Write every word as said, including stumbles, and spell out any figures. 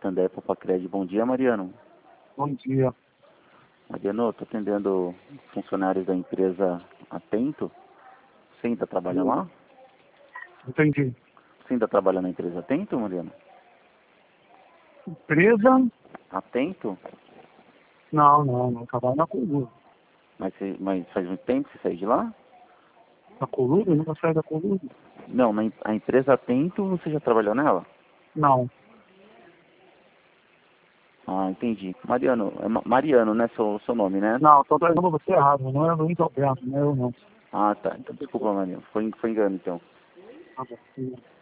Santander Popacred. Bom dia, Mariano. Bom dia. Mariano, estou atendendo funcionários da empresa Atento. Você ainda trabalha lá? Entendi. Você ainda trabalha na empresa Atento, Mariano? Empresa? Atento? Não, não, não trabalho na Coluna. Mas, você, mas faz muito tempo que você saiu de lá? Na Coluna? Eu nunca saí da Coluna. Não, na, em- a empresa Atento, você já trabalhou nela? Não. Ah, entendi. Mariano, é Ma- Mariano, né? Seu, seu nome, né? Não, tô trazendo você errado. Não é Luiz Alberto, não é eu não. Ah, tá. Então, desculpa, Mariano. Foi, foi engano, então. Tá bom.